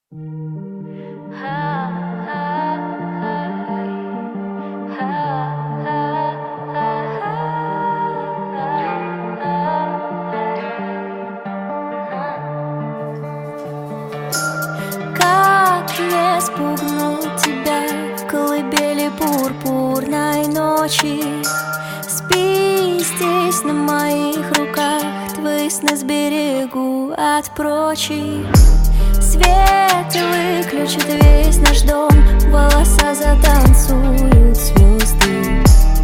Как не спугнуть тебя в колыбели пурпурной ночи? Спи здесь на моих руках, твои сны сберегу от прочих. Свет выключит весь наш дом, в волосах затанцуют звезды.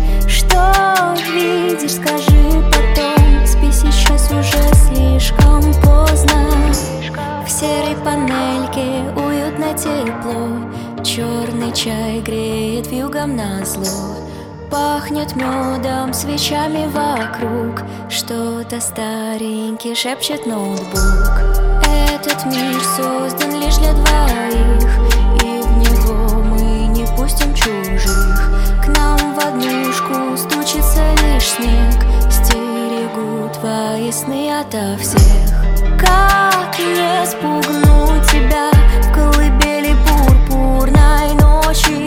Что видишь, скажи потом, спи сейчас, уже слишком поздно. В серой панельке уютно тепло, черный чай греет вьюгом назло. Пахнет медом, свечами вокруг, что-то старенький шепчет ноутбук. Этот мир создан лишь для двоих, и в него мы не пустим чужих. К нам в однушку стучится лишь снег, стерегут твои сны ото всех. Как не спугнуть тебя в колыбели пурпурной ночи?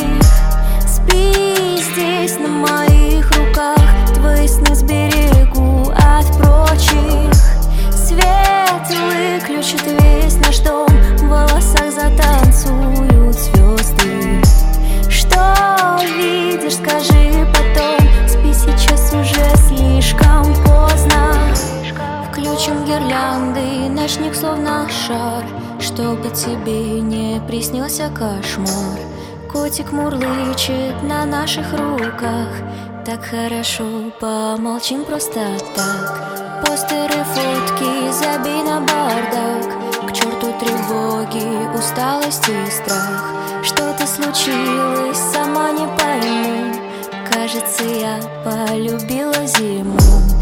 Спи здесь на моих руках, твои сны сберегу от прочих. Свет выключит весь наш дом, в волосах затанцуют звезды. Что видишь, скажи потом, спи сейчас, уже слишком поздно. Включим гирлянды, ночник словно шар, чтобы тебе не приснился кошмар. Котик мурлычет на наших руках, так хорошо, помолчим просто так. Постеры, фотки, забей на бардак, к черту тревоги, усталость и страх. Что-то случилось, сама не пойму, кажется, я полюбила зиму.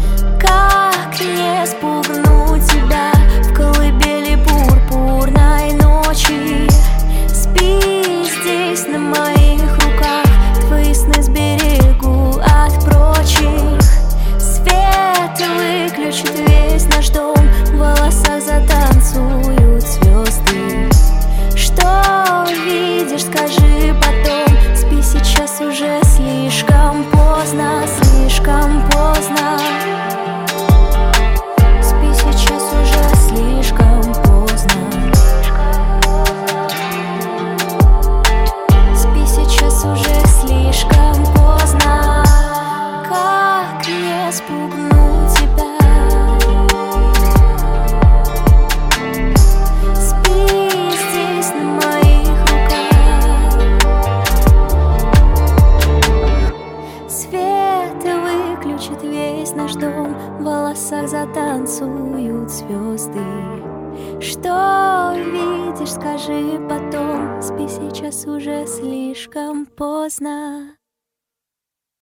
Как не спугнуть тебя в колыбели пурпурной ночи? Спи здесь на моих руках, твои сны сберегу от прочих. Свет выключит весь наш дом, в волосах затанцуют звезды. Что видишь, скажи потом, спи сейчас, уже слишком поздно, слишком поздно. Спи сейчас, уже слишком поздно. Спи сейчас, уже слишком поздно. Как не спугнуть тебя? Спи здесь на моих руках. Свет выключит весь наш дом, в волосах затанцуют звезды. Что видишь, скажи потом, спи сейчас, уже слишком поздно.